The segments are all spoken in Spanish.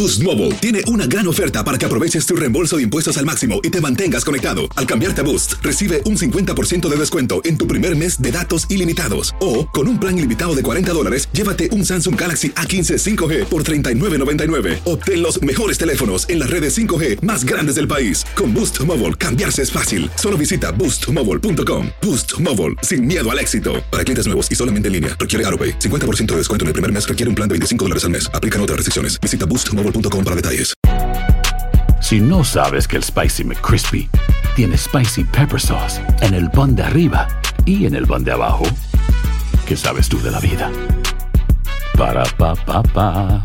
Boost Mobile tiene una gran oferta para que aproveches tu reembolso de impuestos al máximo y te mantengas conectado. Al cambiarte a Boost, recibe un 50% de descuento en tu primer mes de datos ilimitados. O, con un plan ilimitado de $40, llévate un Samsung Galaxy A15 5G por $39.99. Obtén los mejores teléfonos en las redes 5G más grandes del país. Con Boost Mobile, cambiarse es fácil. Solo visita boostmobile.com. Boost Mobile, sin miedo al éxito. Para clientes nuevos y solamente en línea, requiere AroPay. 50% de descuento en el primer mes requiere un plan de $25 al mes. Aplican otras restricciones. Visita boostmobile.com para detalles. Si no sabes que el Spicy McCrispy tiene Spicy Pepper Sauce en el pan de arriba y en el pan de abajo, ¿qué sabes tú de la vida? Para, pa, pa, pa.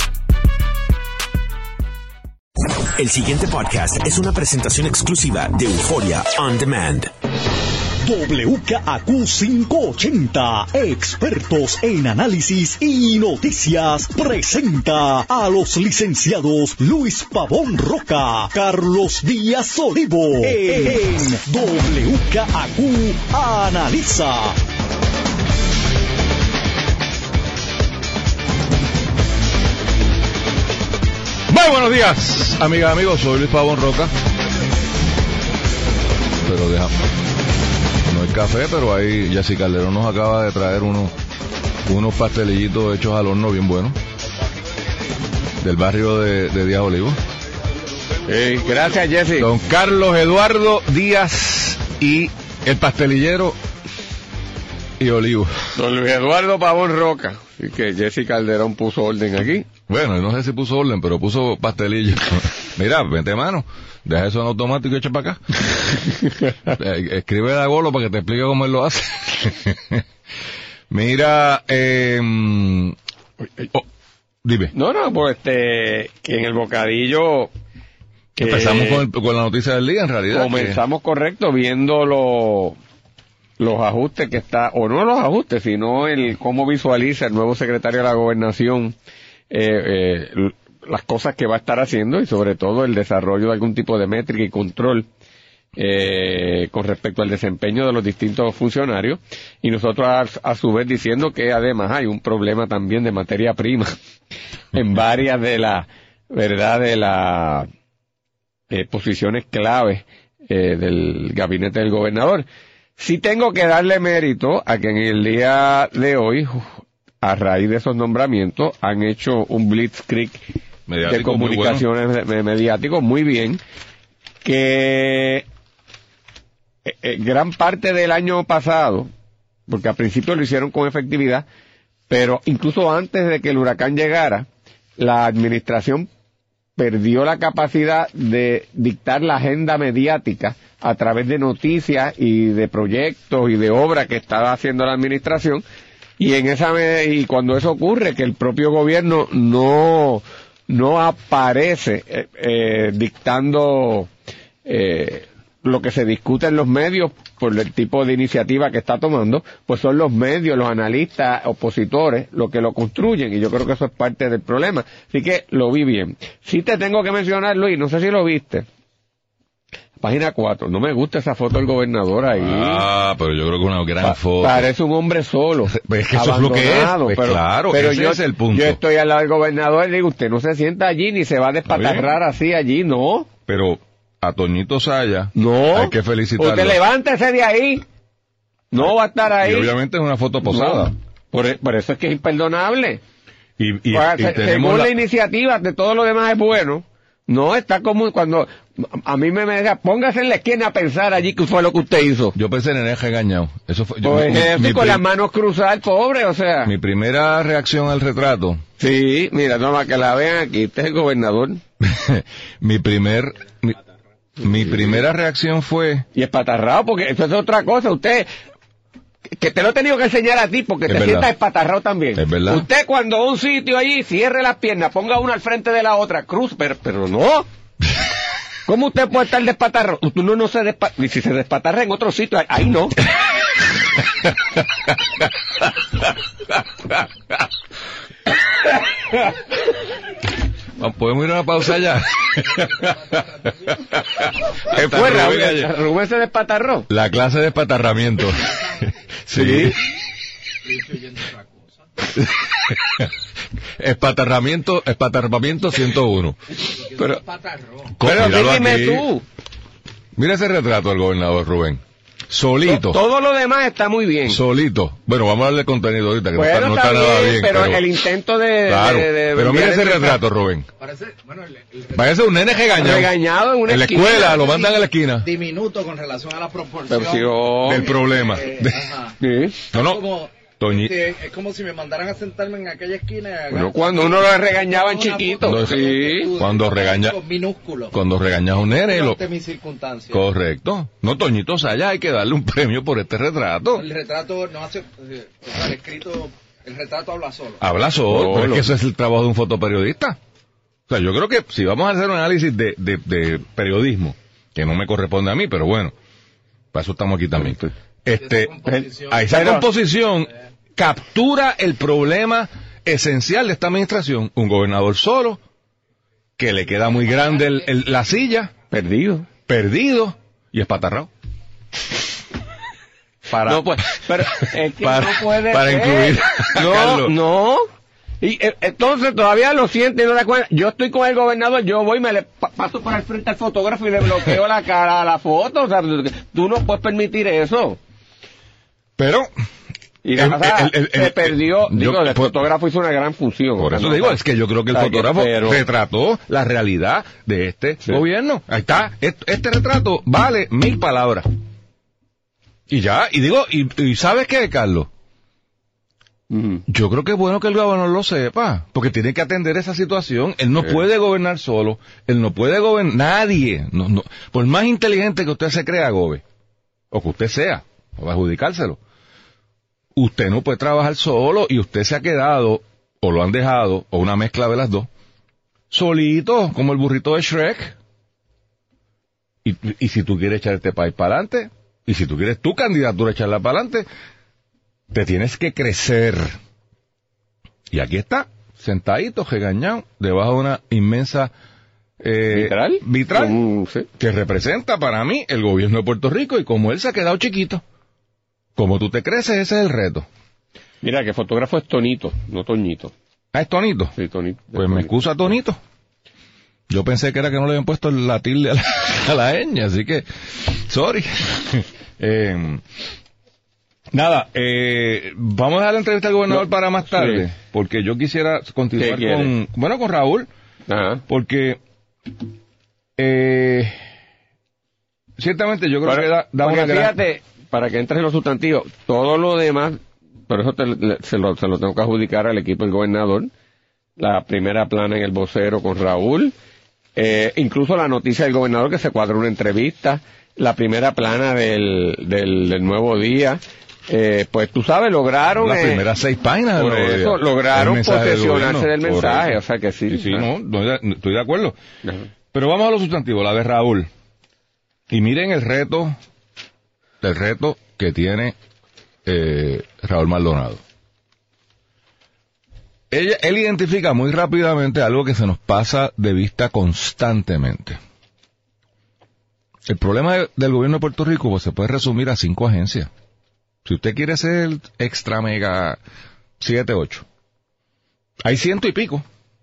El siguiente podcast es una presentación exclusiva de Euphoria On Demand. WKAQ 580, expertos en análisis y noticias, presenta a los licenciados Luis Pavón Roca, Carlos Díaz Olivo, en WKAQ Analiza. Muy buenos días, amigas y amigos, soy Luis Pavón Roca. Pero déjame. No hay café, pero ahí Jessy Calderón nos acaba de traer unos pastelillitos hechos al horno bien buenos. Del barrio de Díaz Olivo. Gracias, Jessy. Don Carlos Eduardo Díaz y el pastelillero y Olivo. Don Luis Eduardo Pavón Roca. Así que Jessy Calderón puso orden aquí. Bueno, no sé si puso orden, pero puso pastelillo. Mira, vente mano, deja eso en automático y echa para acá. Escribe a Golo para que te explique cómo él lo hace. Mira, dime. No, pues que en el bocadillo... Empezamos con la noticia del día, en realidad. Comenzamos correcto, viendo los ajustes que está, o no los ajustes, sino el cómo visualiza el nuevo secretario de la Gobernación las cosas que va a estar haciendo y sobre todo el desarrollo de algún tipo de métrica y control con respecto al desempeño de los distintos funcionarios, y nosotros a su vez diciendo que además hay un problema también de materia prima en varias de las posiciones claves del gabinete del gobernador. Sí tengo que darle mérito a que en el día de hoy, a raíz de esos nombramientos, han hecho un blitzkrieg de comunicaciones mediáticos muy bien, que gran parte del año pasado, porque al principio lo hicieron con efectividad, pero incluso antes de que el huracán llegara, la administración perdió la capacidad de dictar la agenda mediática a través de noticias y de proyectos y de obras que estaba haciendo la administración, y cuando eso ocurre, que el propio gobierno no aparece dictando lo que se discute en los medios por el tipo de iniciativa que está tomando, pues son los medios, los analistas, opositores, los que lo construyen, y yo creo que eso es parte del problema. Así que lo vi bien. Sí te tengo que mencionar, Luis, no sé si lo viste. Página 4, no me gusta esa foto del gobernador ahí. Pero yo creo que una gran foto. Parece un hombre solo. Pues es que eso es lo que es. Pues claro, pero ese es el punto. Yo estoy al lado del gobernador y digo, usted no se sienta allí ni se va a despatarrar así allí, ¿no? Pero a Toñito Saya hay que felicitarlo. Usted levántese de ahí. No va a estar ahí. Y obviamente es una foto posada. No. Por eso es que es imperdonable. Y según la iniciativa, de todo lo demás es bueno. No, está como cuando a mí me decía, póngase en la esquina a pensar allí qué fue lo que usted hizo. Yo pensé en el regañado. Eso fue. Con las manos cruzadas, pobre, o sea. Mi primera reacción al retrato. Sí, mira, toma que la vean aquí, este es el gobernador. mi primera reacción fue. Y espatarrado, porque eso es otra cosa, usted. Que te lo he tenido que enseñar a ti porque te sientas espatarrado también. Es verdad. Usted cuando un sitio allí cierre las piernas, ponga una al frente de la otra, cruz, pero no. ¿Cómo usted puede estar despatarrado? Uno no se despatarra, y si se despatarra en otro sitio, ahí no. ¿Podemos ir a una pausa ya? ¿Qué fue, Rubén se despatarró? La clase de despatarramiento. Sí. espatarramiento 101. Pero Míralo dime aquí. tú. Mira ese retrato del gobernador Rubén. Solito. Todo lo demás está muy bien. Solito. Bueno, vamos a darle contenido ahorita, que Bueno, no está nada bien. pero el intento de... Claro, pero mira ese el- retrato, Rubén. Parece un nene regañado en una En la esquina. escuela, lo mandan a la esquina. Diminuto con relación a la proporción. Pero si yo- Del problema. Ajá. Sí. No, Como, Toñi. sí, es como si me mandaran a sentarme en aquella esquina. Bueno, cuando uno lo regañaba en chiquito. No, Sí. Cuando regaña- minúsculo. Cuando regañas a un nene, Ante mis circunstancias. correcto. No, Toñito Sayas, hay que darle un premio por este retrato. El retrato no hace. O sea, el escrito. El retrato habla solo. Habla solo, pero es que eso es el trabajo de un fotoperiodista. O sea, yo creo que si vamos a hacer un análisis de periodismo, que no me corresponde a mí, pero bueno, para eso estamos aquí también. A esa composición captura el problema esencial de esta administración. Un gobernador solo, que le queda muy grande la silla, perdido y espatarrado. No, pues, pero es que para- no puede para ser. incluir a Carlos. No. Y entonces todavía lo siente y no da cuenta. Yo estoy con el gobernador, yo voy, me le paso por el frente al fotógrafo y le bloqueo la cara a la foto. O sea, tú no puedes permitir eso. Pero Y se perdió. El fotógrafo hizo una gran función. por o sea, eso no, digo, es que yo creo que el o sea, fotógrafo pero- retrató la realidad de este gobierno. Ahí está, este retrato vale 1000 palabras. Y ya, y digo, y ¿sabes qué, Carlos? Ujú. Yo creo que es bueno que el gobernador lo sepa, porque tiene que atender esa situación. Él no puede gobernar solo, él no puede gobernar, nadie, no, por más inteligente que usted se crea, Gobe, o que usted sea, o va a adjudicárselo, usted no puede trabajar solo y usted se ha quedado, o lo han dejado, o una mezcla de las dos, solito, como el burrito de Shrek. Y si tú quieres echar este país para adelante, y si tú quieres tu candidatura echarla para adelante, te tienes que crecer. Y aquí está, sentadito, regañado, debajo de una inmensa vitral Sí. que representa para mí el gobierno de Puerto Rico, y como él se ha quedado chiquito, como tú te creces, ese es el reto. Mira, que fotógrafo es Tonito, no Toñito. Ah, es Tonito. Sí, Tonito. Pues me excusa, Tonito. Yo pensé que era que no le habían puesto la tilde a la ñ, así que, sorry. Nada, vamos a dar la entrevista al gobernador para más tarde, sí. porque yo quisiera continuar ¿Qué con Raúl, Ajá. porque ciertamente yo creo que da Porque una gran... fíjate, para que entres en los sustantivos, todo lo demás, por eso se lo tengo que adjudicar al equipo del gobernador, la primera plana en el vocero con Raúl, incluso la noticia del gobernador que se cuadró una entrevista, la primera plana del Nuevo Día, pues tú sabes, lograron... Las primeras 6 páginas por del Nuevo eso, Día. lograron El mensaje posesionarse del gobierno. mensaje, Correcto. o sea que sí. Sí, no, estoy de acuerdo. Ajá. Pero vamos a los sustantivos, la de Raúl. Y miren el reto que tiene Raúl Maldonado. Él identifica muy rápidamente algo que se nos pasa de vista constantemente. El problema del gobierno de Puerto Rico pues, se puede resumir a 5 agencias. Si usted quiere ser extra mega 7, 8, hay 100 y pico.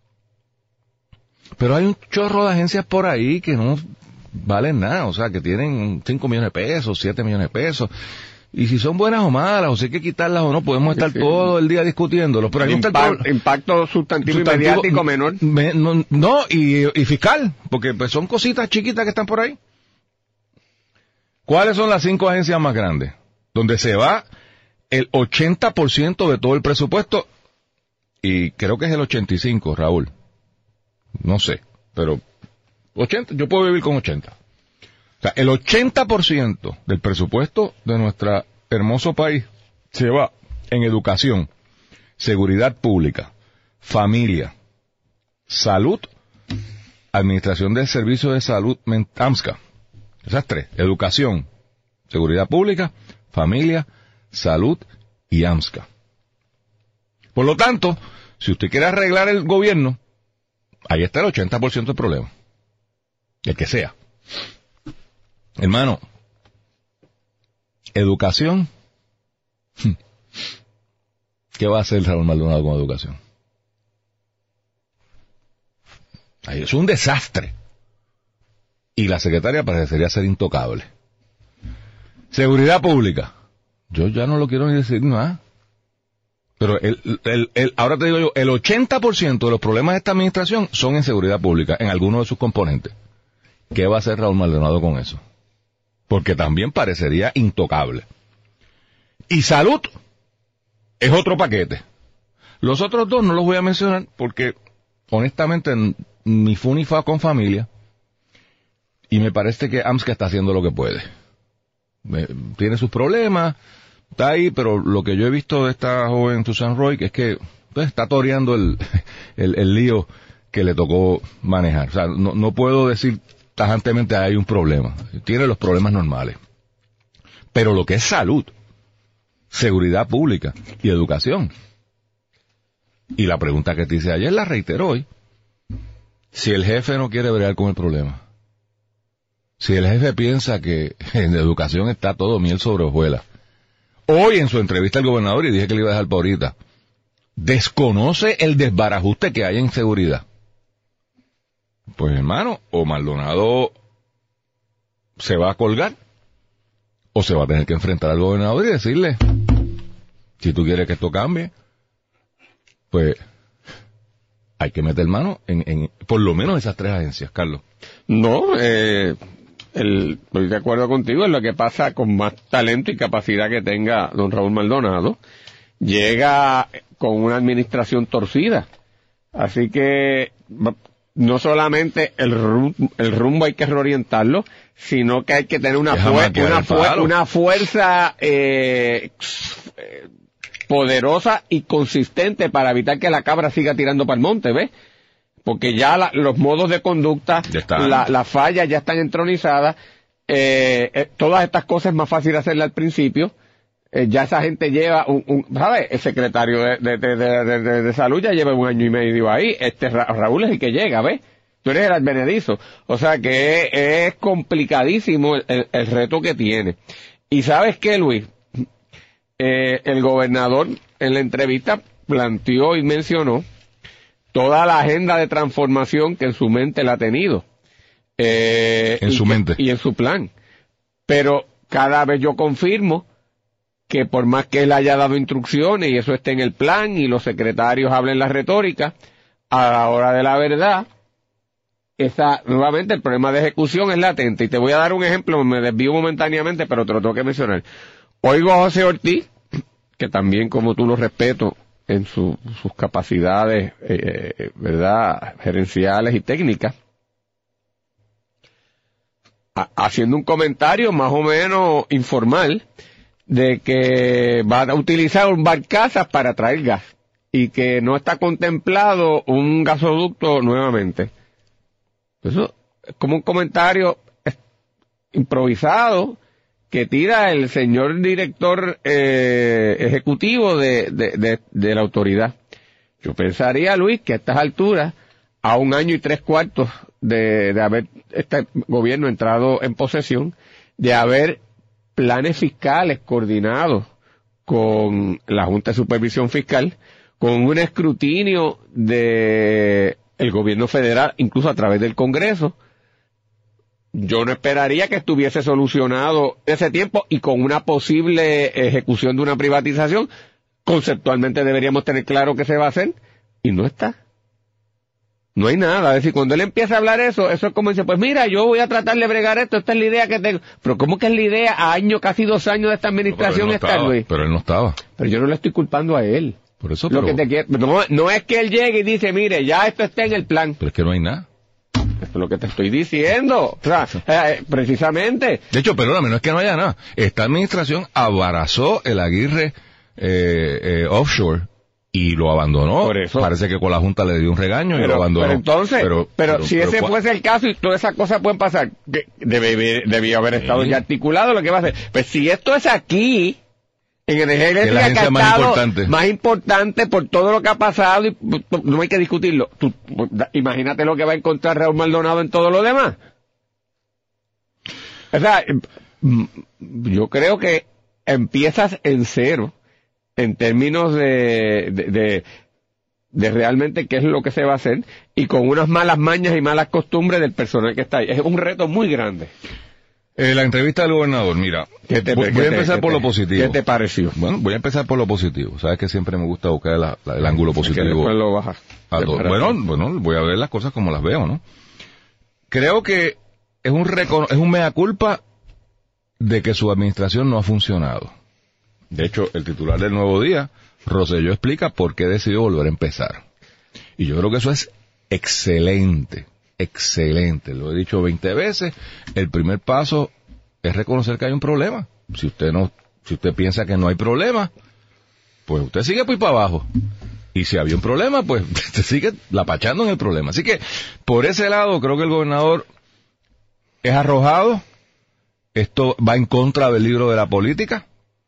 Pero hay un chorro de agencias por ahí que no valen nada, o sea, que tienen 5 millones de pesos, 7 millones de pesos. Y si son buenas o malas, o si hay que quitarlas o no, podemos estar todo el día discutiéndolo. Pero ahí no está el impacto sustantivo y mediático menor. Y fiscal, porque pues, son cositas chiquitas que están por ahí. ¿Cuáles son las 5 agencias más grandes? Donde se va el 80% de todo el presupuesto, y creo que es el 85%, Raúl. No sé, pero 80, yo puedo vivir con 80. O sea, el 80% del presupuesto de nuestro hermoso país se va en educación, seguridad pública, familia, salud, administración del servicio de salud, AMSCA. Esas 3, educación, seguridad pública, familia, salud y AMSCA. Por lo tanto, si usted quiere arreglar el gobierno, ahí está el 80% del problema. El que sea. Hermano, educación. ¿Qué va a hacer Raúl Maldonado con educación? Ahí es un desastre. Y la secretaria parecería ser intocable. Seguridad pública. Yo ya no lo quiero ni decir nada. Pero ahora te digo yo, el 80% de los problemas de esta administración son en seguridad pública, en algunos de sus componentes. ¿Qué va a hacer Raúl Maldonado con eso? Porque también parecería intocable. Y salud es otro paquete. Los otros dos no los voy a mencionar porque, honestamente, ni fu ni fa con familia. Y me parece que AMSCA está haciendo lo que puede. Tiene sus problemas, está ahí, pero lo que yo he visto de esta joven Susan Roy, que es que pues, está toreando el lío que le tocó manejar. O sea, no puedo decir tajantemente hay un problema. Tiene los problemas normales. Pero lo que es salud, seguridad pública y educación. Y la pregunta que te hice ayer la reitero hoy. Si el jefe no quiere bregar con el problema, si el jefe piensa que en educación está todo miel sobre hojuelas, hoy en su entrevista al gobernador, y dije que le iba a dejar para ahorita, desconoce el desbarajuste que hay en seguridad. Pues hermano, o Maldonado se va a colgar, o se va a tener que enfrentar al gobernador y decirle, si tú quieres que esto cambie, pues hay que meter mano en por lo menos esas tres agencias, Carlos. No, estoy de acuerdo contigo en lo que pasa con más talento y capacidad que tenga don Raúl Maldonado. Llega con una administración torcida. Así que no solamente el rumbo hay que reorientarlo, sino que hay que tener una fuerza poderosa y consistente para evitar que la cabra siga tirando para el monte, ¿ves? Porque ya los modos de conducta, las fallas ya están entronizadas, todas estas cosas es más fácil hacerlas al principio, ya esa gente lleva ¿sabes? El secretario de salud ya lleva 1 año y medio ahí, Raúl es el que llega, ¿ves? Tú eres el advenedizo, o sea que es complicadísimo el reto que tiene. Y ¿sabes qué, Luis? El gobernador en la entrevista planteó y mencionó toda la agenda de transformación que en su mente la ha tenido. En su mente. Y en su plan. Pero cada vez yo confirmo que por más que él haya dado instrucciones y eso esté en el plan y los secretarios hablen la retórica, a la hora de la verdad, nuevamente el problema de ejecución es latente. Y te voy a dar un ejemplo, me desvío momentáneamente, pero te lo tengo que mencionar. Oigo a José Ortiz, que también como tú lo respeto en sus capacidades, ¿verdad?, gerenciales y técnicas, haciendo un comentario más o menos informal de que va a utilizar un barcazas para traer gas y que no está contemplado un gasoducto nuevamente. Eso es como un comentario improvisado que tira el señor director ejecutivo de la autoridad. Yo pensaría, Luis, que a estas alturas, a 1 año y 3/4 de haber este gobierno entrado en posesión, de haber planes fiscales coordinados con la Junta de Supervisión Fiscal, con un escrutinio de el gobierno federal, incluso a través del Congreso, yo no esperaría que estuviese solucionado ese tiempo y con una posible ejecución de una privatización, conceptualmente deberíamos tener claro qué se va a hacer, y no está. No hay nada. Es decir, cuando él empieza a hablar eso es como dice, pues mira, yo voy a tratar de bregar esto, esta es la idea que tengo. Pero ¿cómo que es la idea a casi 2 años de esta administración Luis? Pero él no estaba. Pero yo no le estoy culpando a él. Por eso, no es que él llegue y dice, mire, ya esto está en el plan. Pero es que no hay nada. Esto es lo que te estoy diciendo. O sea, precisamente. De hecho, perdóname, no es que no haya nada. Esta administración abarazó el Aguirre offshore y lo abandonó. Por eso. Parece que con la Junta le dio un regaño y lo abandonó. Pero entonces, si ese fuese el caso y todas esas cosas pueden pasar, debía haber estado ya articulado lo que va a hacer. Pues si esto es aquí, en energía eléctrica, que ha estado más importante por todo lo que ha pasado, y no hay que discutirlo. Imagínate lo que va a encontrar Raúl Maldonado en todo lo demás. O sea, yo creo que empiezas en cero en términos de de realmente qué es lo que se va a hacer, y con unas malas mañas y malas costumbres del personal que está ahí. Es un reto muy grande. La entrevista del gobernador, mira, voy a empezar por lo positivo. ¿Qué te pareció? Bueno, voy a empezar por lo positivo. Sabes que siempre me gusta buscar el ángulo positivo. Que después lo bajas. Bueno, voy a ver las cosas como las veo, ¿no? Creo que es un mea culpa de que su administración no ha funcionado. De hecho, el titular del Nuevo Día, Rosselló, explica por qué decidió volver a empezar. Y yo creo que eso es excelente. Excelente, lo he dicho 20 veces. El primer paso es reconocer que hay un problema. Si usted piensa que no hay problema, pues usted sigue pues para abajo. Y si había un problema, pues usted sigue lapachando en el problema. Así que, por ese lado, creo que el gobernador es arrojado. Esto va en contra del libro de la política.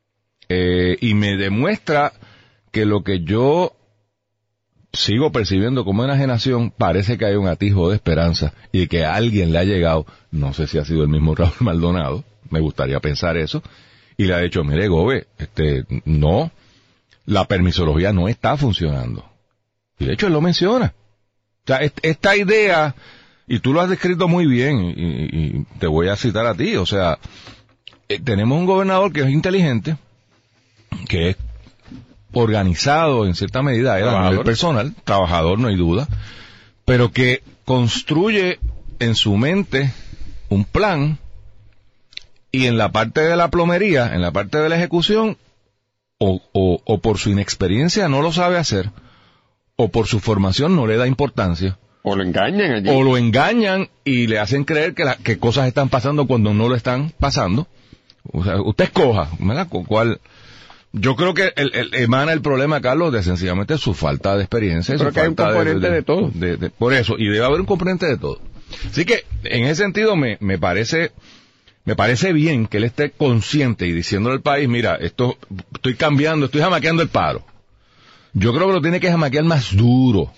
Y me demuestra que lo que yo sigo percibiendo como enajenación, parece que hay un atisbo de esperanza y que a alguien le ha llegado, no sé si ha sido el mismo Raúl Maldonado, me gustaría pensar eso, y le ha dicho, mire, Gobe, no, la permisología no está funcionando. Y de hecho él lo menciona. O sea, esta idea, y tú lo has descrito muy bien, y te voy a citar a ti, o sea, tenemos un gobernador que es inteligente, que es organizado en cierta medida, a nivel personal, trabajador, no hay duda, pero que construye en su mente un plan, y en la parte de la plomería, en la parte de la ejecución, o por su inexperiencia no lo sabe hacer, o por su formación no le da importancia, o lo engañan allí. O lo engañan y le hacen creer que cosas están pasando cuando no lo están pasando. O sea, usted escoja, ¿verdad? ¿Cuál? Yo creo que emana el problema, Carlos, de sencillamente su falta de experiencia. Pero que hay un componente de todo. Por eso, y debe haber un componente de todo. Así que, en ese sentido, me parece bien que él esté consciente y diciéndole al país, mira, estoy cambiando, estoy jamaqueando el paro. Yo creo que lo tiene que jamaquear más duro.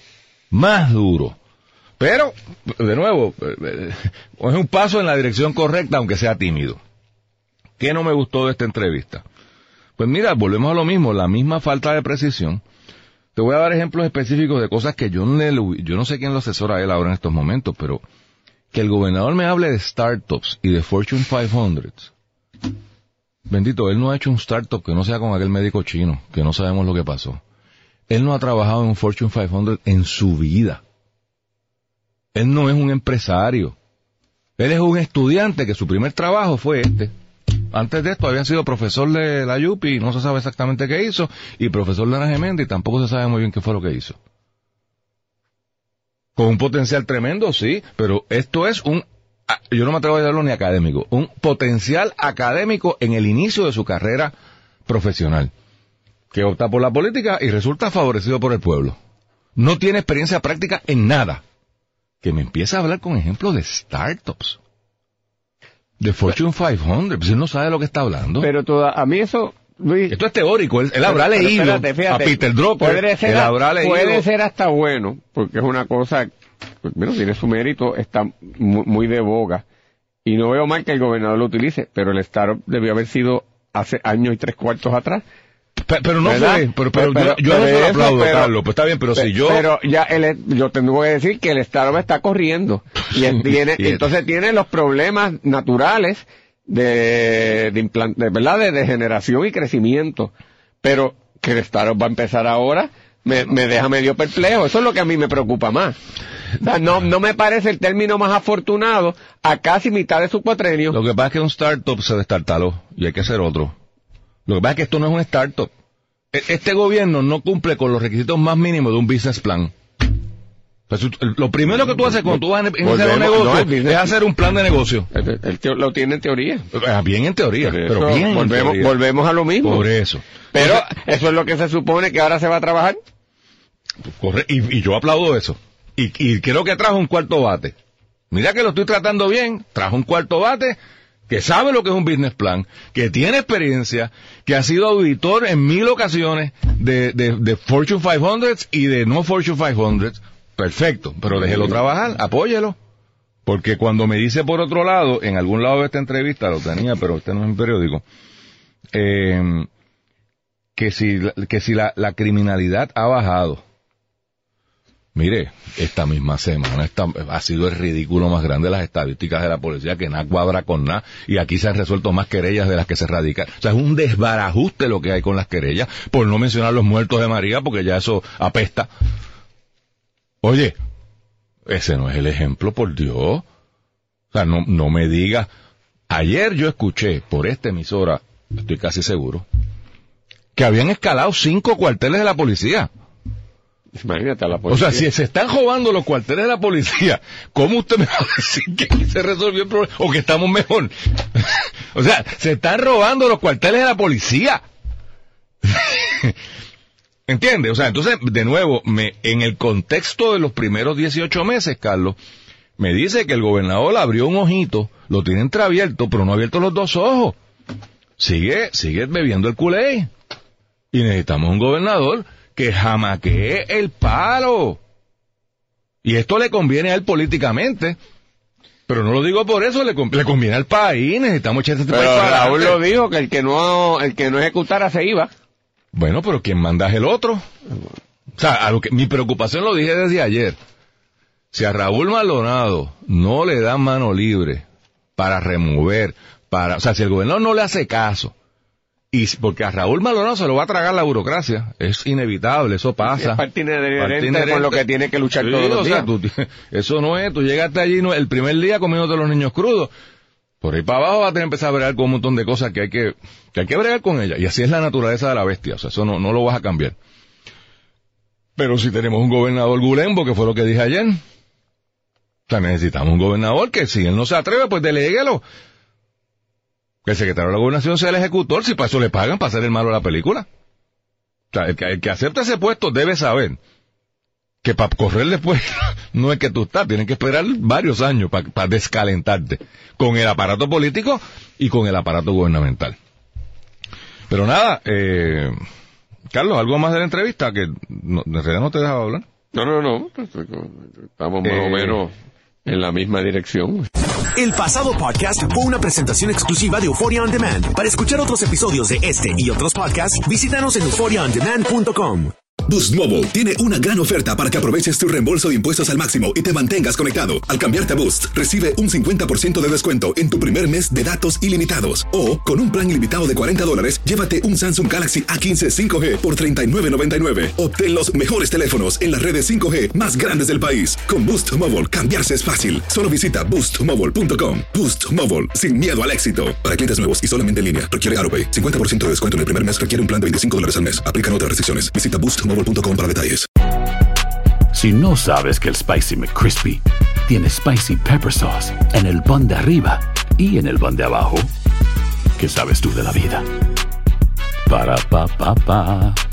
Pero, de nuevo, es un paso en la dirección correcta, aunque sea tímido. ¿Qué no me gustó de esta entrevista? Pues mira, volvemos a lo mismo, la misma falta de precisión. Te voy a dar ejemplos específicos de cosas que yo no sé quién lo asesora a él ahora en estos momentos, pero que el gobernador me hable de startups y de Fortune 500. Bendito, él no ha hecho un startup que no sea con aquel médico chino, que no sabemos lo que pasó. Él no ha trabajado en un Fortune 500 en su vida. Él no es un empresario. Él es un estudiante que su primer trabajo fue este. Antes de esto había sido profesor de la UPI y no se sabe exactamente qué hizo, y profesor de Ana Geméndez y tampoco se sabe muy bien qué fue lo que hizo. Con un potencial tremendo, sí, pero esto es yo no me atrevo a llamarlo ni académico, un potencial académico en el inicio de su carrera profesional, que opta por la política y resulta favorecido por el pueblo. No tiene experiencia práctica en nada. Que me empieza a hablar con ejemplos de startups. De Fortune 500, pues él no sabe de lo que está hablando. Pero a mí eso, Luis... Esto es teórico, él habrá leído fíjate, a Peter Drucker, él habrá leído... Puede ser hasta bueno, porque es una cosa, bueno, tiene su mérito, está muy de boga, y no veo mal que el gobernador lo utilice, pero el startup debió haber sido hace años y 3/4 atrás. Pero no fue, pero yo no te lo aplaudo, Carlos, pues está bien, pero si yo... Pero ya yo tengo que decir que el startup está corriendo, y entonces tiene los problemas naturales de degeneración y crecimiento, pero que el startup va a empezar ahora, me deja medio perplejo. Eso es lo que a mí me preocupa más. O sea, no me parece el término más afortunado a casi mitad de su cuatrenio. Lo que pasa es que un startup se destartaló, y hay que hacer otro. Lo que pasa es que esto no es un startup. Este gobierno no cumple con los requisitos más mínimos de un business plan. Pues, lo primero que tú haces cuando tú vas a iniciar un negocio es hacer un plan de negocio. Él lo tiene en teoría. Bien en teoría, pero bien volvemos a lo mismo. Por eso. Pero eso es lo que se supone que ahora se va a trabajar. Correcto. Y yo aplaudo eso. Y creo que trajo un cuarto bate. Mira que lo estoy tratando bien. Trajo un cuarto bate que sabe lo que es un business plan, que tiene experiencia, que ha sido auditor en 1000 ocasiones de Fortune 500 y de no Fortune 500. Perfecto, pero déjelo trabajar, apóyelo. Porque cuando me dice por otro lado, en algún lado de esta entrevista, lo tenía, pero este no es un periódico, que si la criminalidad ha bajado. Mire, esta misma semana ha sido el ridículo más grande de las estadísticas de la policía, que nada cuadra con nada, y aquí se han resuelto más querellas de las que se radican. O sea, es un desbarajuste lo que hay con las querellas, por no mencionar los muertos de María, porque ya eso apesta. Oye, ese no es el ejemplo, por Dios. O sea, no me digas. Ayer yo escuché por esta emisora, estoy casi seguro, que habían escalado 5 cuarteles de la policía. Imagínate a la policía. O sea, si se están robando los cuarteles de la policía, ¿cómo usted me va a decir que se resolvió el problema o que estamos mejor? O sea, se están robando los cuarteles de la policía. ¿Entiende? O sea, entonces, de nuevo, en el contexto de los primeros 18 meses, Carlos, me dice que el gobernador abrió un ojito, lo tiene entreabierto, pero no ha abierto los 2 ojos. Sigue bebiendo el Kool-Aid. Y necesitamos un gobernador que jamaquee el palo. Y esto le conviene a él políticamente. Pero no lo digo por eso, le conviene al país. Necesitamos echar este país para adelante. Raúl lo dijo, que el que no ejecutara se iba. Bueno, pero ¿quién manda es el otro? O sea, mi preocupación lo dije desde ayer. Si a Raúl Maldonado no le dan mano libre para remover, o sea, si el gobernador no le hace caso, porque a Raúl Maldonado se lo va a tragar la burocracia, es inevitable, eso pasa. Es parte inherente con lo que tiene que luchar todos los días. Eso no es, tú llegaste allí el primer día comiéndote los niños crudos. Por ahí para abajo vas a tener que empezar a bregar con un montón de cosas que hay que bregar con ella. Y así es la naturaleza de la bestia, o sea, eso no lo vas a cambiar. Pero si tenemos un gobernador gulembo, que fue lo que dije ayer, o sea, necesitamos un gobernador que si él no se atreve, pues deléguelo. Que el secretario de la gobernación sea el ejecutor, si para eso le pagan, para hacer el malo de la película. O sea, el que acepta ese puesto debe saber que para correr después no es que tú estás, tienes que esperar varios años para descalentarte con el aparato político y con el aparato gubernamental. Pero nada, Carlos, ¿algo más de la entrevista? Que en realidad no te dejaba hablar. No. Estamos más o menos en la misma dirección. El pasado podcast fue una presentación exclusiva de Euphoria On Demand. Para escuchar otros episodios de este y otros podcasts, visítanos en euphoriaondemand.com. Boost Mobile tiene una gran oferta para que aproveches tu reembolso de impuestos al máximo y te mantengas conectado. Al cambiarte a Boost, recibe un 50% de descuento en tu primer mes de datos ilimitados. O, con un plan ilimitado de $40, llévate un Samsung Galaxy A15 5G por $39.99. Obtén los mejores teléfonos en las redes 5G más grandes del país. Con Boost Mobile, cambiarse es fácil. Solo visita boostmobile.com. Boost Mobile, sin miedo al éxito. Para clientes nuevos y solamente en línea, requiere AutoPay. 50% de descuento en el primer mes requiere un plan de $25 al mes. Aplican otras restricciones. Visita boostmobile.com para detalles. Si no sabes que el Spicy McCrispy tiene Spicy Pepper Sauce en el pan de arriba y en el pan de abajo, ¿qué sabes tú de la vida? Para, pa, pa, pa.